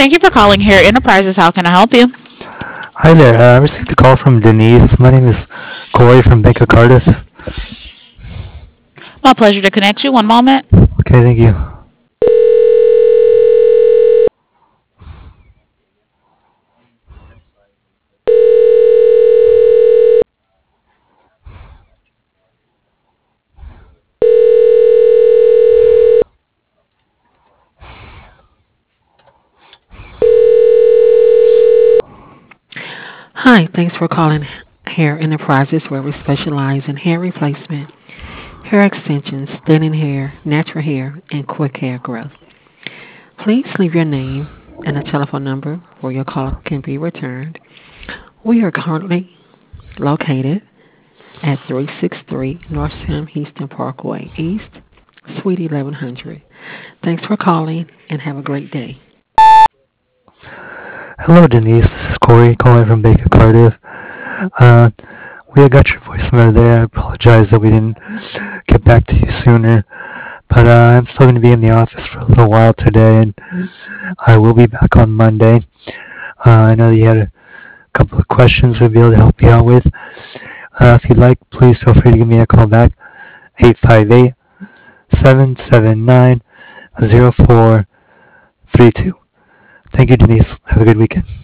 Thank you for calling here Enterprises. How can I help you? Hi there. I received a call from Denise. My name is Corey from Bank of Cardiff. My pleasure to connect you. One moment. Okay, thank you. Hi, thanks for calling Hair Enterprises, where we specialize in hair replacement, hair extensions, thinning hair, natural hair, and quick hair growth. Please leave your name and a telephone number where your call can be returned. We are currently located at 363 North Sam Houston Parkway East, Suite 1100. Thanks for calling and have a great day. Hello, Denise. This is Corey calling from Bank of Cardiff. Uh, we had got your voicemail there. I apologize that we didn't get back to you sooner. But I'm still going to be in the office for a little while today, and I will be back on Monday. I know that you had a couple of questions we'll be able to help you out with. If you'd like, please feel free to give me a call back. 858-779-0432. Thank you, Denise. Have a good weekend.